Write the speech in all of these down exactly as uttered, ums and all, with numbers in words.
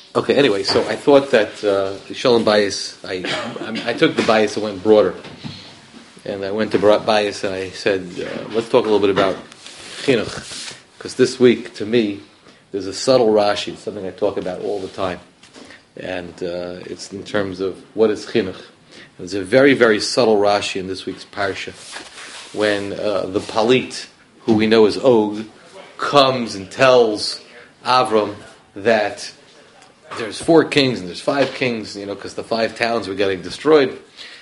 Okay, anyway, so I thought that uh, the Shalom Bayis, I, I I took the bias and went broader. And I went to bias and I said, uh, let's talk a little bit about chinuch. Because this week, to me, there's a subtle Rashi, something I talk about all the time. And uh, it's in terms of what is chinuch. There's a very, very subtle Rashi in this week's Parsha. When uh, the Palit, who we know as Og, comes and tells Avram that there's four kings and there's five kings, you know, because the five towns were getting destroyed,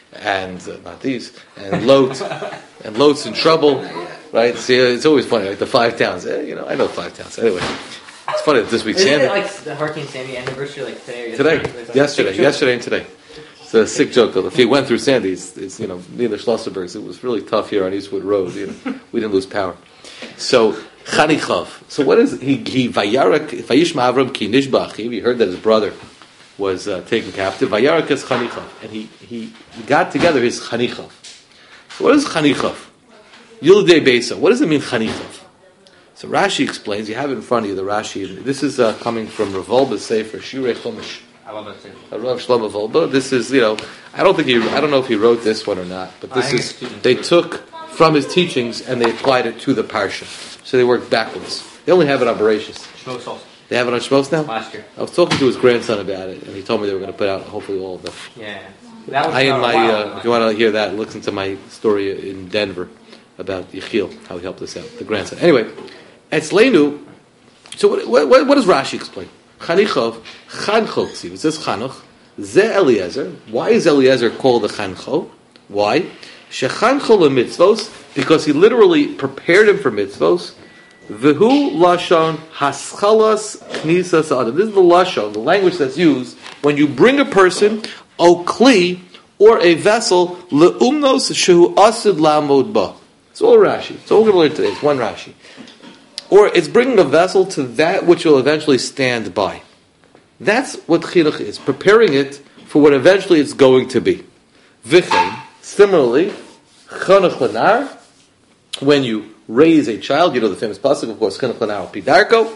and uh, not these, and Lot, and Lot's in trouble, right? See, it's always funny, like the five towns. Eh, you know, I know five towns. Anyway, it's funny that this week's Isn't Sandy. it like the Hurricane Sandy anniversary, like today? Or Today, yesterday, like yesterday, yesterday, and today. It's a sick joke though. If you went through Sandy, it's, it's you know near the Schlosserbergs. It was really tough here on Eastwood Road. You know, we didn't lose power. So Chanichav. So what is he? He Vayarak Vayishma Avram ki Nishba Achiv. He heard that his brother was uh, taken captive. Vayarak is Chanichav, and he he got together his Chanichav. So what is Chanichav? Yulidei Beisa. What does it mean Chanichav? So Rashi explains. You have it in front of you the Rashi. This is uh, coming from Rav Wolbe's Sefer Shirei Chumash. I love that too. Rav Shlomo Wolbe. This is, you know, I don't think he, I don't know if he wrote this one or not, but this is, they took from his teachings and they applied it to the Parsha. So they worked backwards. They only have it on Bereshis. Shmos also. They have it on Shmos now? Last year. I was talking to his grandson about it, and he told me they were going to put out hopefully all of them. Yeah. That was I in my, while, uh, if you want to hear that, listen to my story in Denver about Yechiel, how he helped us out, the grandson. Anyway, Etzleinu, so what, what, what does Rashi explain? Chanichov, Chanchotzi. It says Chanuch. Ze Eliezer. Why is Eliezer called the Chancho? Why? Shechancho mitzvos, because he literally prepared him for mitzvos. Vehu lashon haschalas knisas adam. This is the lashon, the language that's used when you bring a person, o kli, or a vessel, leumnos shehu asid lamod ba. It's all Rashi. It's all we're going to learn today. It's one Rashi. Or it's bringing a vessel to that which will eventually stand by. That's what chinuch is, preparing it for what eventually it's going to be. V'chein, similarly, chanuch lanar, when you raise a child, you know the famous pasuk, of course, chanuch lanar pidarko,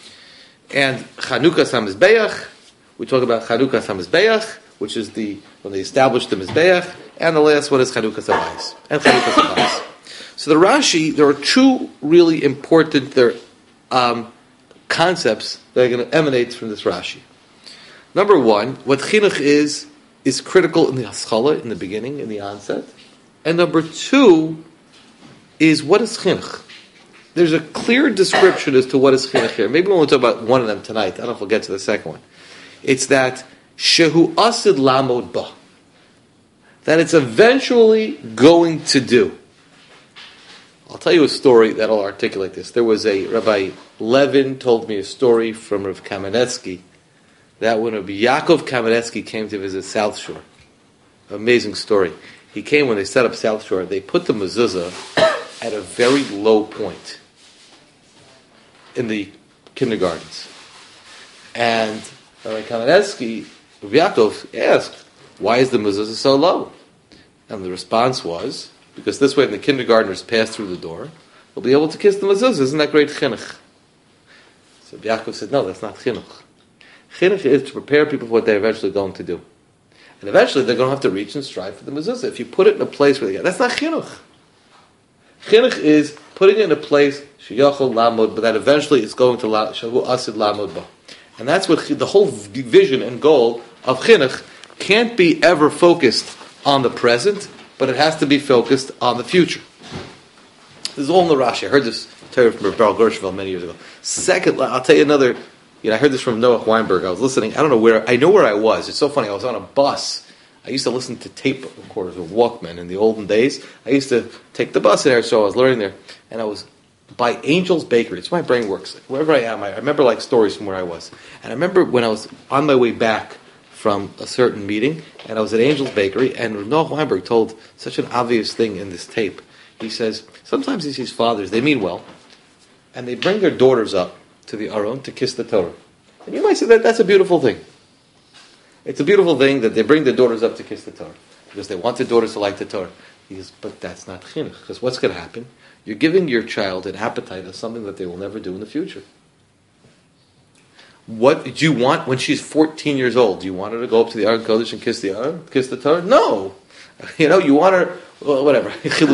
and chanukas hamizbeach, we talk about chanukas hamizbeach, which is the, when they established the mizbeach, and the last one is chanukas habayis, and chanukas habayis. So the Rashi, there are two really important there, um, concepts that are going to emanate from this Rashi. Number one, what chinuch is, is critical in the haskalah, in the beginning, in the onset. And number two is, what is chinuch? There's a clear description as to what is chinuch here. Maybe we'll only talk about one of them tonight. I don't know if we'll get to the second one. It's that shehu asid lamod ba. That it's eventually going to do. I'll tell you a story that'll articulate this. There was a, Rabbi Levin told me a story from Rav Kamenetsky that when Rabbi Yaakov Kamenetsky came to visit South Shore, amazing story. He came when they set up South Shore, they put the mezuzah at a very low point in the kindergartens. And Rabbi Kamenetsky, Rabbi Yaakov asked, why is the mezuzah so low? And the response was, because this way when the kindergartners pass through the door, they'll be able to kiss the mezuzah. Isn't that great chinuch? So Yaakov said, no, that's not chinuch. Chinuch is to prepare people for what they're eventually going to do. And eventually they're going to have to reach and strive for the mezuzah. If you put it in a place where they get, that's not chinuch. Chinuch is putting it in a place, sheyachol lamod, but that eventually it's going to shavu asid lamod ba. And that's what the whole vision and goal of chinuch can't be ever focused on the present, but it has to be focused on the future. This is all in the Rashi. I heard this Torah from Baruch Gershveld many years ago. Second, I'll tell you another. You know, I heard this from Noah Weinberg. I was listening. I don't know where. I know where I was. It's so funny. I was on a bus. I used to listen to tape recorders with Walkman in the olden days. I used to take the bus there, so I was learning there, and I was by Angel's Bakery. It's where my brain works. Wherever I am, I remember like stories from where I was. And I remember when I was on my way back from a certain meeting, and I was at Angel's Bakery, and Noah Weinberg told such an obvious thing in this tape. He says, sometimes he sees fathers, they mean well, and they bring their daughters up to the Aron to kiss the Torah. And you might say that that's a beautiful thing. It's a beautiful thing that they bring their daughters up to kiss the Torah, because they want their daughters to like the Torah. He says, but that's not chinuch, because what's going to happen? You're giving your child an appetite of something that they will never do in the future. What did you want when she's fourteen years old? Do you want her to go up to the Aron Kodesh and kiss the Aron, kiss the Torah? No. You know, you want her, well, whatever.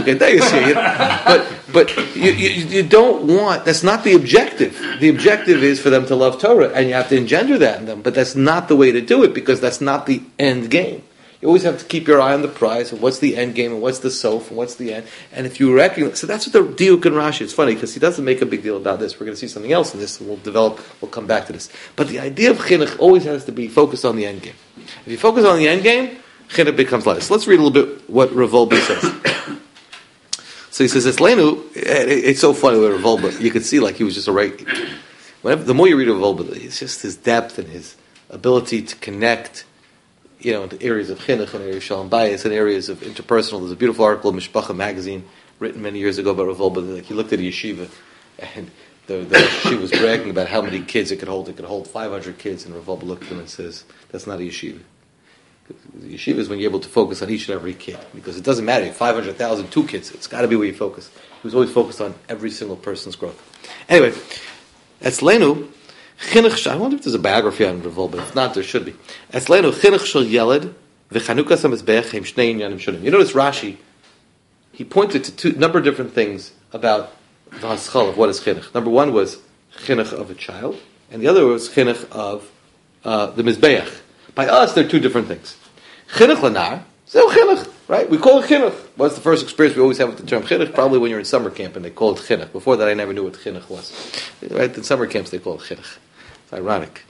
but but you, you, you don't want, that's not the objective. The objective is for them to love Torah, and you have to engender that in them. But that's not the way to do it, because that's not the end game. You always have to keep your eye on the prize, and what's the end game, and what's the sof, and what's the end. And if you recognize, so that's what the diuk in Rashi, it's funny, because he doesn't make a big deal about this. We're going to see something else in this, and we'll develop, we'll come back to this. But the idea of chinuch always has to be focused on the end game. If you focus on the end game, chinuch becomes light. So let's read a little bit what Rav Wolbe says. So he says, Etzleinu, it's so funny with Rav Wolbe. You could see like he was just a right. Whenever, the more you read Rav Wolbe, it's just his depth and his ability to connect, you know, into areas of chinuch and areas of shalom bayis and areas of interpersonal. There's a beautiful article in Mishpacha magazine written many years ago by Rav Wolbe. Like he looked at a yeshiva, and the, the yeshiva was bragging about how many kids it could hold. It could hold five hundred kids, and Rav Wolbe looked at them and says, "That's not a yeshiva. The yeshiva is when you're able to focus on each and every kid, because it doesn't matter. five hundred thousand, two kids. It's got to be where you focus." He was always focused on every single person's growth. Anyway, that's Lenu. I wonder if there's a biography on Rav Wolbe. If not, there should be. Etzleinu chinuch shel yeled v'chanukas hamizbeach hem shnei inyanim shunim. You notice Rashi, he pointed to two number of different things about the haschal of what is chinuch. Number one was chinuch of a child, and the other was chinuch of uh, the mizbeach. By us, they're two different things. Chinuch lanar, so chinuch, right? We call it chinuch. What's the first experience we always have with the term chinuch? Probably when you're in summer camp and they call it chinuch. Before that, I never knew what chinuch was. Right? In summer camps, they call it chinuch. It's ironic.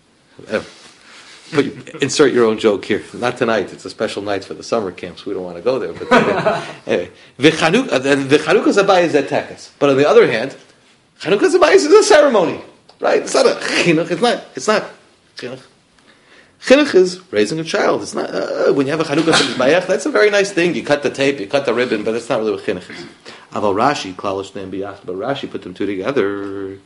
But you insert your own joke here. Not tonight. It's a special night for the summer camps. We don't want to go there. But anyway, the Chanukah Zabayis is at tekas. But on the other hand, Chanukah Zabayis is a ceremony, right? It's not a chinuch. It's not. It's not chinuch. Chinuch is raising a child. It's not uh, when you have a Chanukah Zabayach. That's a very nice thing. You cut the tape, you cut the ribbon, but it's not really what chinuch is. Aval Rashi, Klalish Neim Biyach, but Rashi put them two together.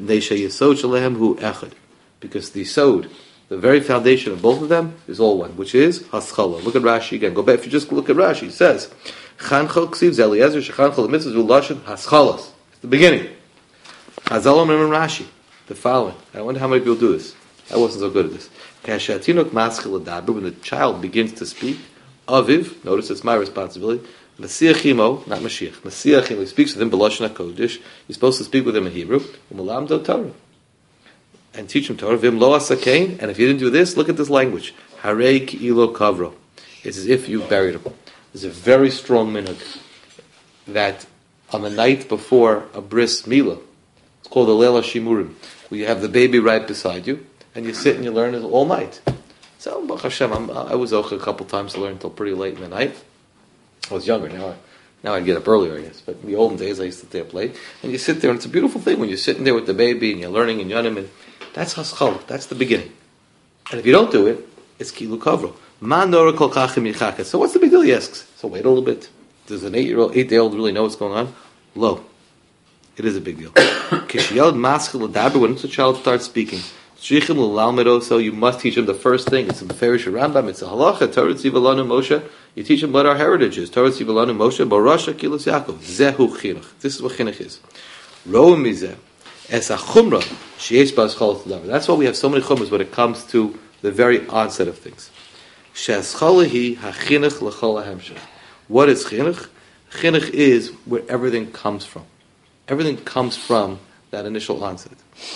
Because the sod, the very foundation of both of them, is all one, which is haschala. Look at Rashi again. Go back. If you just look at Rashi, it says Chanchol Ksiv Eliezer Shechanchol Mitzvahs Ulashon Haschalas. It's the beginning. Chazal Omer Rashi, the following. I wonder how many people do this. I wasn't so good at this. Kashatinok Maschil Adaber, when the child begins to speak, Aviv. Notice it's my responsibility. Masiachimo, not Mashiach. Masiachimo, he speaks with him, B'lashon HaKodesh. You're supposed to speak with him in Hebrew. U'malamdo Torah. And teach him Torah. Vim lo asakain. And if you didn't do this, look at this language. Harei ki'ilo kavro. It's as if you buried him. There's a very strong minhag that on the night before a bris milah, it's called a leila shimurim, where you have the baby right beside you, and you sit and you learn it all night. So, Baruch Hashem, I'm, I was okay a couple times to learn until pretty late in the night. I was younger. Now I, now I'd get up earlier, I guess. But in the olden days, I used to stay up late. And you sit there, and it's a beautiful thing when you're sitting there with the baby, and you're learning in Yonim, and that's haschal. That's the beginning. And if you don't do it, it's kilu kavro. Ma nora kol kachim yichaket. So what's the big deal, he asks. So wait a little bit. Does an eight-year-old, eight-day-old really know what's going on? Lo. It is a big deal. Kishiyod maschil adaber, when the child starts speaking, shrichim l'lalmedo, so you must teach him the first thing. It's a Beferish Rambam, it's a halacha, Torah tzivalanu Moshe. You teach him what our heritage is. Torah tzivalanu Moshe, barasha kilos Yaakov. Zehu chinuch. This is what chinuch is. Ro'im mizeh. Es a chumrah, sheyesh ba'aschal t'davar. That's why we have so many chumras when it comes to the very onset of things. She'aschalahi hachinuch l'chol ha'hemshech. What is chinuch? Chinuch is where everything comes from. Everything comes from that initial onset.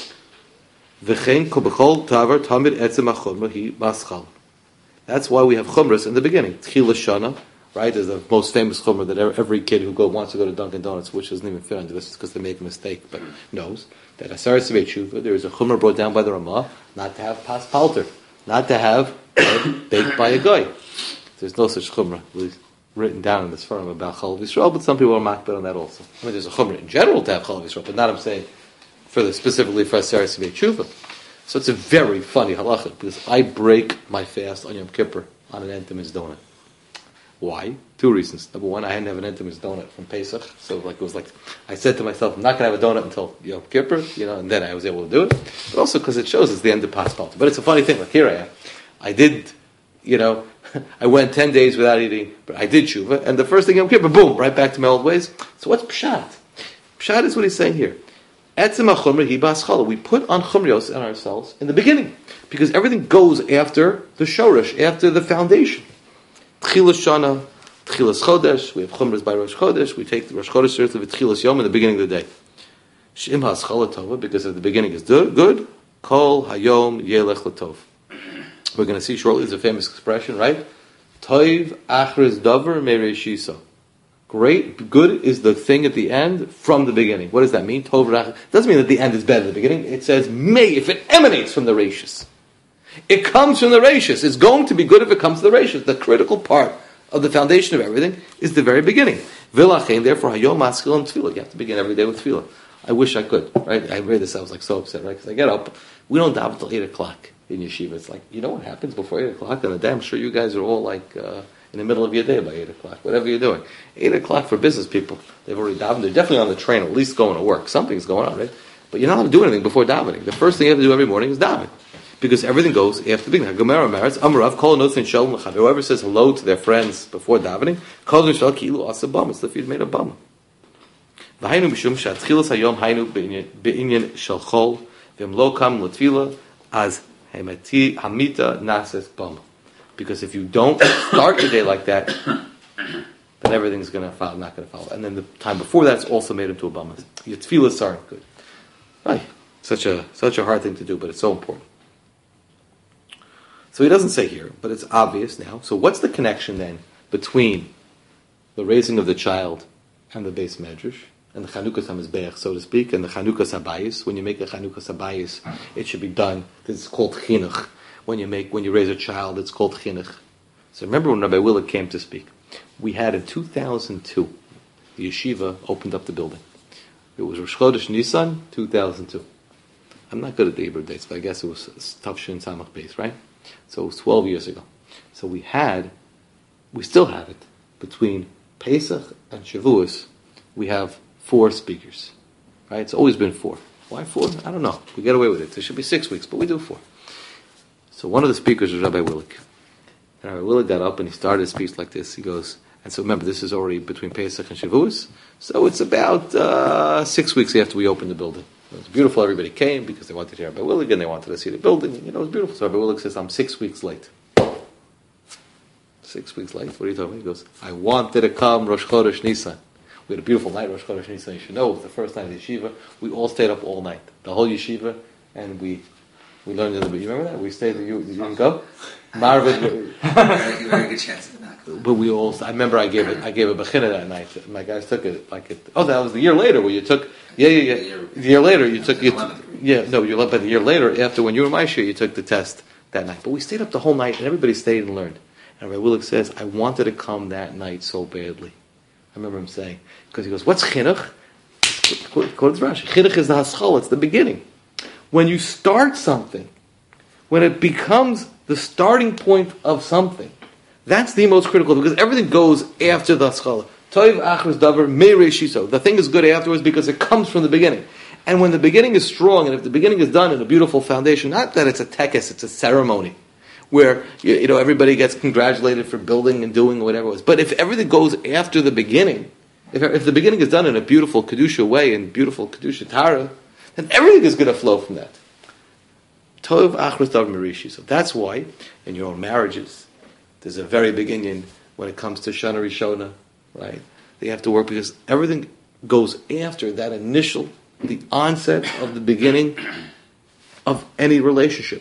V'chein ko b'chol tavar tamid etzem ha'chumrah hi maschal. That's why we have chumras in the beginning. Tchila shana, right, is the most famous chumrah that every kid who go, wants to go to Dunkin' Donuts, which doesn't even fit under this because they make a mistake, but knows that Asar Sivei Tshuva, there is a chumrah brought down by the Ramah, not to have pas palter, not to have bread baked by a guy. There's no such chumrah written down in this firm about Chalav Yisrael, but some people are makbid on that also. I mean, there's a chumrah in general to have Chalav Yisrael, but not, I'm saying, for the specifically for Asar Sivei Tshuva. So it's a very funny halacha, because I break my fast on Yom Kippur on an Entemis donut. Why? Two reasons. Number one, I hadn't have an Entemis donut from Pesach, so like it was like, I said to myself, I'm not going to have a donut until Yom Kippur, you know, and then I was able to do it. But also because it shows it's the end of Pas Palta. But it's a funny thing, like here I am. I did, you know, I went ten days without eating, but I did tshuva, and the first thing Yom Kippur, boom, right back to my old ways. So what's Pshat? Pshat is what he's saying here. Etzem HaChumra hi ba'aschala. We put on chumrios on ourselves in the beginning, because everything goes after the shoresh, after the foundation. Tchilas Shana, Tchilas Chodesh. We have chumras by Rosh Chodesh. We take the Rosh Chodesh serves of Tchilas Yom in the beginning of the day. Shim ha'aschala tova, because if the beginning is good, Kol Hayom Yelech Latov. We're going to see shortly, there's a famous expression, right? Toiv achris davar mereishisa. Great, good is the thing at the end from the beginning. What does that mean? Tov rach. Doesn't mean that the end is better than the beginning. It says may, if it emanates from the rashis. It comes from the rashis. It's going to be good if it comes to the rashis. The critical part of the foundation of everything is the very beginning. Vilachein, therefore, hayom maskil and tefillah. You have to begin every day with tefillah. I wish I could, right? I read this, I was like so upset, right? Because I get up, we don't daven until eight o'clock in yeshiva. It's like, you know what happens before eight o'clock in the day? I'm sure you guys are all like uh, in the middle of your day by eight o'clock, whatever you're doing. eight o'clock for business people. They've already davened. They're definitely on the train, at least going to work. Something's going on, right? But you're not allowed to do anything before davening. The first thing you have to do every morning is daven. Because everything goes after the beginning. Gemara Maritz, Amarav, Kol Nosin Shalom L'chad. Whoever says hello to their friends before davening, Kol Nosin Shalom Ki'ilu Asa Bama. It's the feed made a bama. V'hainu mishum she'atchilas hayom hainu be'inyan shel chol v'em lo kam l'tfila as hamita nases bama. Because if you don't start the day like that, then everything's going to follow, not going to follow. And then the time before that is also made into a bama. Your tefillas aren't good. Right. Such a such a hard thing to do, but it's so important. So he doesn't say here, but it's obvious now. So what's the connection then between the raising of the child and the Beis Medrash? And the Chanukas HaMizbeach, so to speak, and the Chanukas HaBayis. When you make a Chanukas HaBayis, it should be done. It's called Chinuch. When you make, when you raise a child, it's called Chinuch. So remember when Rabbi Willig came to speak. We had in two thousand two, the yeshiva opened up the building. It was Rosh Chodesh Nisan, two thousand two. I'm not good at the Hebrew dates, but I guess it was Tafshin Samach Beis, right? So it was twelve years ago. So we had, we still have it, between Pesach and Shavuos, we have four speakers, right? It's always been four. Why four? I don't know. We get away with it. There should be six weeks, but we do four. So one of the speakers was Rabbi Willig. And Rabbi Willig got up and he started his speech like this. He goes, and so remember, this is already between Pesach and Shavuos, so it's about uh, six weeks after we opened the building. It was beautiful. Everybody came because they wanted to hear Rabbi Willig and they wanted to see the building. You know, it was beautiful. So Rabbi Willig says, I'm six weeks late. Six weeks late? What are you talking about? He goes, I wanted to come Rosh Chodesh Nisan. We had a beautiful night, Rosh Chodesh Nisan. You should know, it was the first night of the yeshiva. We all stayed up all night, the whole yeshiva, and we we learned a little bit. You remember that? We stayed, you, you didn't go? Marvin. Very, very good chance of not going. But we all, I remember I gave it, I gave a bechina that night. My guys took it, like it, oh, that was the year later where you took, yeah, yeah, yeah. The year later, you took, you t- yeah, no, you but the year later, after when you were my share, you took the test that night. But we stayed up the whole night, and everybody stayed and learned. And Rabbi Willig says, I wanted to come that night so badly. I remember him saying, because he goes, what's chinuch? Quote Rashi. Chinuch is the haschal, it's the beginning. When you start something, when it becomes the starting point of something, that's the most critical, because everything goes after the haschal. Toiv achros davar me'reishiso. The thing is good afterwards because it comes from the beginning. And when the beginning is strong, and if the beginning is done in a beautiful foundation, not that it's a tekes, it's a ceremony, where you, you know everybody gets congratulated for building and doing whatever it was. But if everything goes after the beginning, if, if the beginning is done in a beautiful kedusha way and beautiful kedusha tara, then everything is going to flow from that. Tov achros davar merishi. So that's why in your own marriages, there's a very big inyan when it comes to Shana Rishona, right? They have to work because everything goes after that initial, the onset of the beginning of any relationship.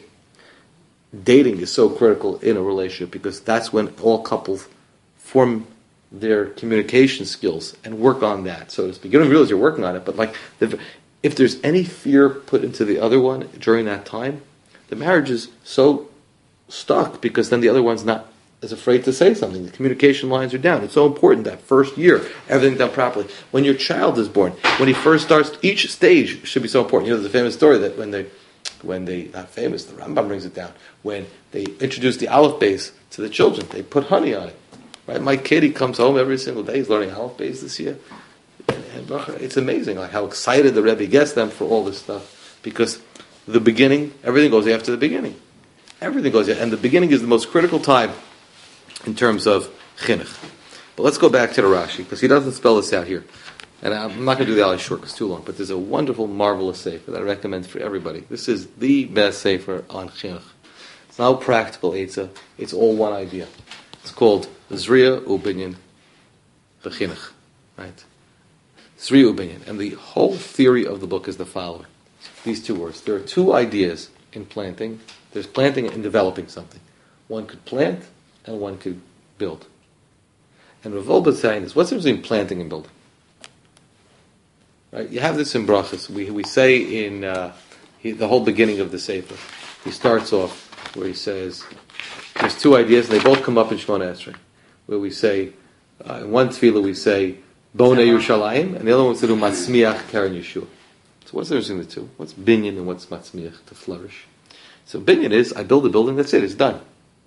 Dating is so critical in a relationship because that's when all couples form their communication skills and work on that, so to speak. You don't realize you're working on it, but like the, if there's any fear put into the other one during that time, the marriage is so stuck because then the other one's not as afraid to say something. The communication lines are down. It's so important that first year, everything done properly. When your child is born, when he first starts, each stage should be so important. You know, there's a famous story that when they When they, not famous, the Rambam brings it down. When they introduce the Aleph Beis to the children, they put honey on it. Right? My kid, he comes home every single day. He's learning Aleph Beis this year. And, and it's amazing like how excited the Rebbe gets them for all this stuff. Because the beginning, everything goes after the beginning. Everything goes after. And the beginning is the most critical time in terms of chinuch. But let's go back to the Rashi, because he doesn't spell this out here. And I'm not going to do the Ali Shur because it's too long, but there's a wonderful, marvelous sefer that I recommend for everybody. This is the best sefer on chinuch. It's not practical eitzah. It's all one idea. It's called Zriya Ubinyan B'chinuch. Right? Zriya Ubinyan. And the whole theory of the book is the following. These two words. There are two ideas in planting. There's planting and developing something. One could plant and one could build. And Rav Wolbe is saying this. What's the difference between planting and building? Right? You have this in brachas. We we say in uh, he, the whole beginning of the sefer. He starts off where he says there's two ideas, and they both come up in Shemona Esrei, where we say uh, in one tefillah we say Bonei Yerushalayim, and the other one we say Matzmiach Karen Yeshua. So what's the difference between the two? What's binyan and what's matzmiach, to flourish? So binyan is I build a building, that's it, it's done.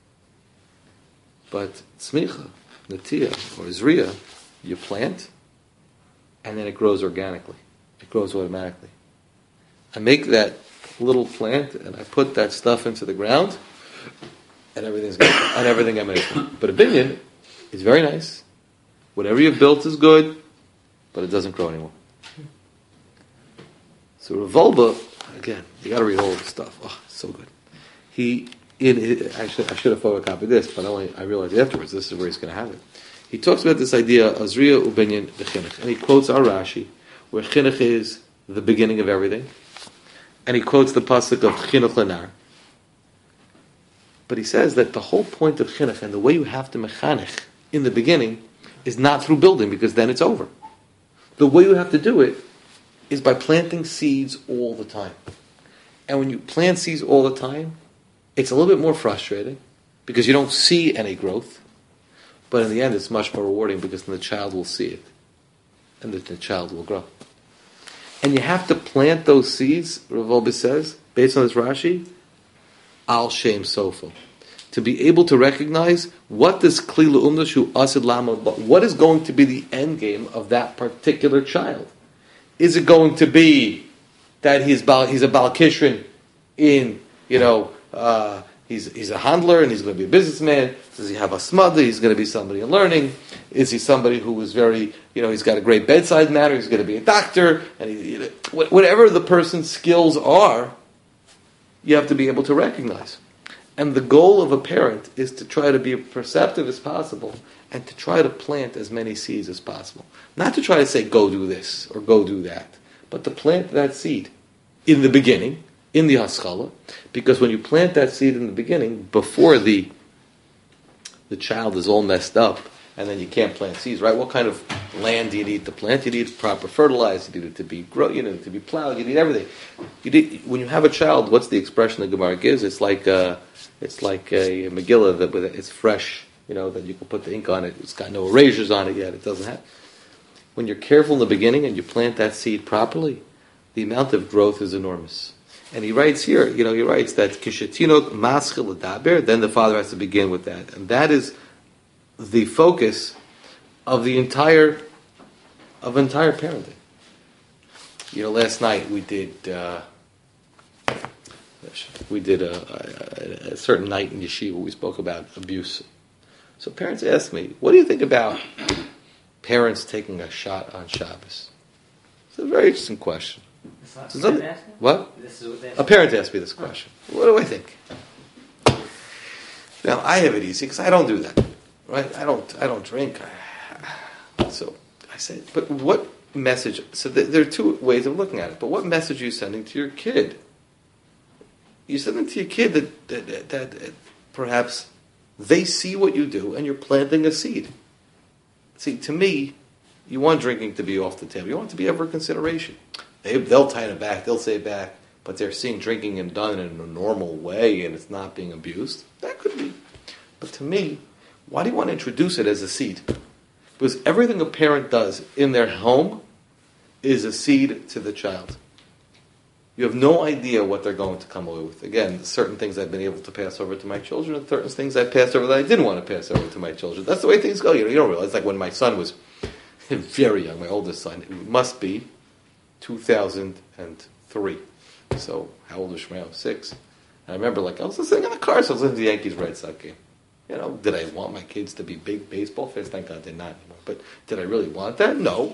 But tzmicha, natiyah, or zriya, you plant, and then it grows organically. It grows automatically. I make that little plant, and I put that stuff into the ground, and everything's good, and everything emanates. But a binyan is very nice. Whatever you've built is good, but it doesn't grow anymore. So Rav Wolbe, again, you got to read all this stuff. Oh, it's so good. He, in his, actually, I should have photocopied this, but only I realized afterwards this is where he's going to have it. He talks about this idea, Azriya Ubinyan B'chinuch, and he quotes our Rashi, where chinuch is the beginning of everything, and he quotes the pasuk of chinuch lenar. But he says that the whole point of chinuch and the way you have to mechanech in the beginning is not through building, because then it's over. The way you have to do it is by planting seeds all the time. And when you plant seeds all the time, it's a little bit more frustrating because you don't see any growth. But in the end, it's much more rewarding because then the child will see it. And then the child will grow. And you have to plant those seeds, Rav Wolbe says, based on this Rashi, al shem sofo. To be able to recognize what this kli le'umna shu asid lamod, what is going to be the end game of that particular child. Is it going to be that he's bal, he's a balkishrin in, you know, uh, he's he's a handler and he's going to be a businessman? Does he have a smada? He's going to be somebody in learning. Is he somebody who is very, you know, he's got a great bedside manner? He's going to be a doctor, and he, you know, whatever the person's skills are, you have to be able to recognize. And the goal of a parent is to try to be as perceptive as possible and to try to plant as many seeds as possible. Not to try to say, go do this or go do that, but to plant that seed in the beginning, in the haskalah, because when you plant that seed in the beginning, before the the child is all messed up, and then you can't plant seeds, right? What kind of land do you need to plant? You need proper fertilizer, you need it to be grow, you need it to be plowed, you need everything. You need, when you have a child, what's the expression the Gemara gives? It's like a, it's like a Megillah that with it's fresh, you know, that you can put the ink on it. It's got no erasures on it yet. It doesn't have. When you're careful in the beginning and you plant that seed properly, the amount of growth is enormous. And he writes here, you know, he writes that kishetinok maschil adaber. Then the father has to begin with that, and that is the focus of the entire of entire parenting. You know, last night we did uh, we did a, a, a certain night in yeshiva. We spoke about abuse. So parents asked me, "What do you think about parents taking a shot on Shabbos?" It's a very interesting question. This Is that, what? This is what they A parent asked me this question. What do I think? Now I have it easy because I don't do that, right? I don't. I don't drink. So I said, but what message? So there are two ways of looking at it. But what message are you sending to your kid? You're sending to your kid that that, that, that perhaps they see what you do and you're planting a seed. See, to me, you want drinking to be off the table. You want it to be ever a consideration. They, they'll tighten it back, they'll say it back, but they're seeing drinking and done in a normal way and it's not being abused. That could be. But to me, why do you want to introduce it as a seed? Because everything a parent does in their home is a seed to the child. You have no idea what they're going to come away with. Again, certain things I've been able to pass over to my children and certain things I passed over that I didn't want to pass over to my children. That's the way things go. You know, you don't realize, like when my son was very young, my oldest son, it must be two thousand three. So, how old was Shmuel? Six. And I remember, like, I was listening in the car, so I was listening to the Yankees Red Sox game. You know, did I want my kids to be big baseball fans? Thank God I did not anymore. But did I really want that? No.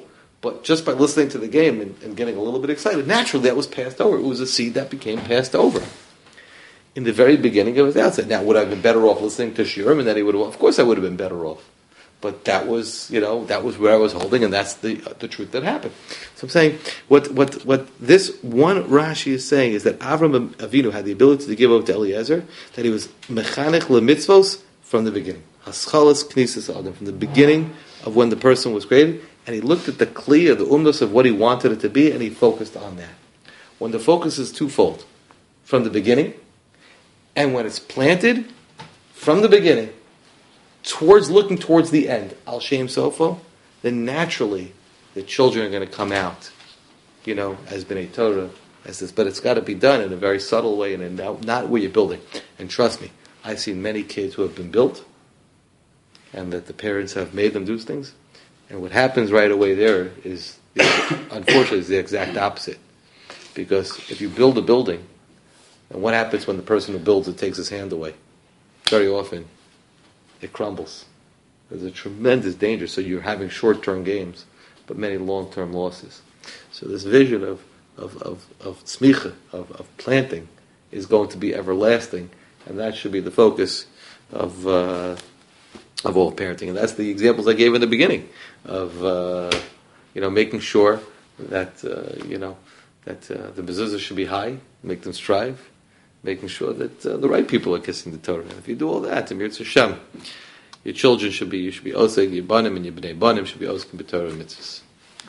But just by listening to the game and, and getting a little bit excited, naturally that was passed over. It was a seed that became passed over. In the very beginning of his outset. Now, would I have been better off listening to Shiurim, and then he would have, of course I would have been better off. But that was, you know, that was where I was holding, and that's the the truth that happened. So I'm saying, what what what this one Rashi is saying is that Avram Avinu had the ability to give over to Eliezer, that he was mechanech lemitzvos from the beginning. Haschalas knisas adam, from the beginning of when the person was created, and he looked at the kli, of the umnos of what he wanted it to be, and he focused on that. When the focus is twofold, from the beginning, and when it's planted from the beginning, towards looking towards the end, al shem sofo, then naturally the children are going to come out, you know, as b'nei Torah, as this. But it's got to be done in a very subtle way and in not, not where you're building. And trust me, I've seen many kids who have been built, and that the parents have made them do things. And what happens right away there is, is unfortunately, is the exact opposite. Because if you build a building, and what happens when the person who builds it takes his hand away? Very often, it crumbles. There's a tremendous danger. So you're having short-term gains, but many long-term losses. So this vision of of of, of tzmicha, of, of planting, is going to be everlasting, and that should be the focus of uh, of all parenting. And that's the examples I gave in the beginning of uh, you know making sure that uh, you know that uh, the mezuzah should be high, make them strive. Making sure that uh, the right people are kissing the Torah. And if you do all that, Amir Hashem, your children should be, you should be oseg, your banim and your bnei banim should be oseg b'Torah mitzvahs.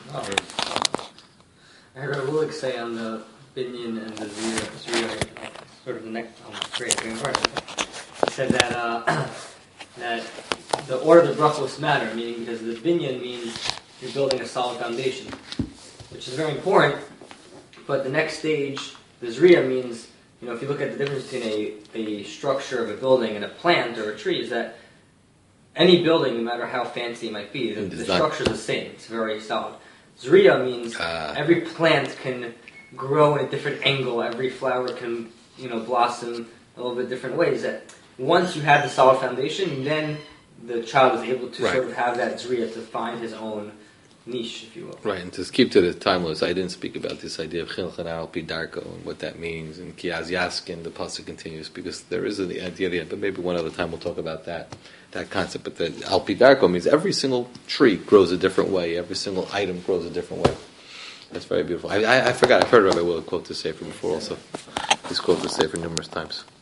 I heard Lulik say on the binyan and the zira, zira sort of the next, oh, great, very important. He said that uh, that the order of the brachos matter, meaning because the binyan means you're building a solid foundation, which is very important. But the next stage, the zriya, means, you know, if you look at the difference between a, a structure of a building and a plant or a tree, is that any building, no matter how fancy it might be, the, the structure is the same. It's very solid. Zriya means uh. every plant can grow in a different angle. Every flower can, you know, blossom a little bit different ways. That once you have the solid foundation, then the child is able to right. sort of have that zriya to find his own niche, if you will. Right, and to keep to the timeless, I didn't speak about this idea of Chilch and Al Pi Darko and what that means, and Ki Az Yaskin, the pasuk continues, because there is an idea there, but maybe one other time we'll talk about that, that concept. But the Al Pi Darko means every single tree grows a different way, every single item grows a different way. That's very beautiful. I, I, I forgot, I've heard Rabbi Will quote this Sefer before also. He's quoted this Sefer numerous times.